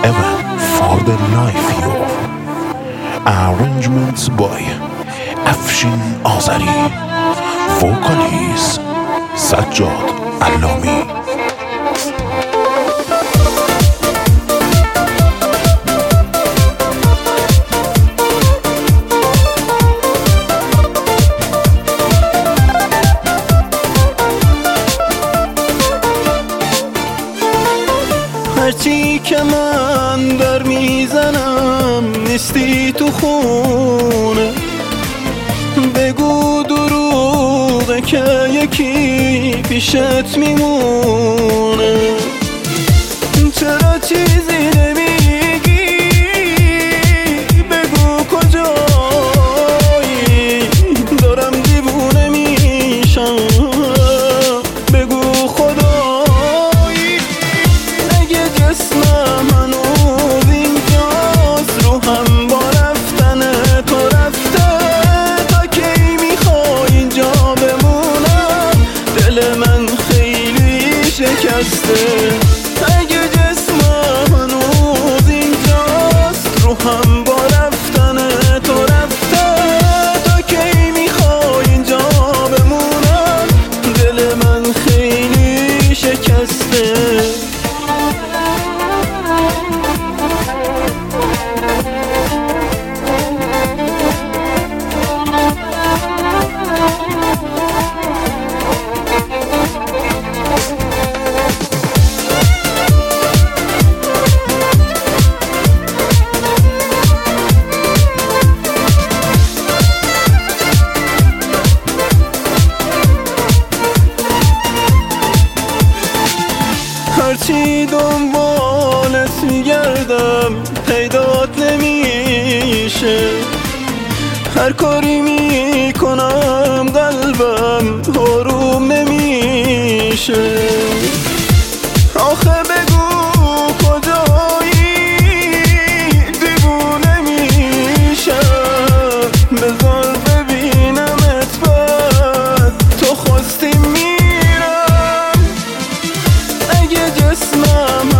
Even for the life you. Arrangements by افشین آذری. Vocalist سجاد علامی. هرچی که من در میزنم نیستی تو خونه، بگو دروغه که یکی پیشت میمونه. چرا چیزی نمیگی؟ بگو کجایی؟ دارم دیوونه میشم، بگو خدایی. اگه جسمم هنوز اینجاست، روحم با رفتن تو رفته، تا کی میخوای اینجا بمونم؟ دل من خیلی شکسته. اگه جسمم هنوز اینجاست، روحم با رفتن تو رفته، تا کی میخوای اینجا بمونم؟ دل من خیلی شکسته. هرچی دنبالت میگردم پیدات نمیشه، هر کاری میکنم قلبم آروم نمیشه. آخه بگو کجایی؟ دیوونه میشم، بذار ببینمت بعد تو خواستی میرم. اگه جسمم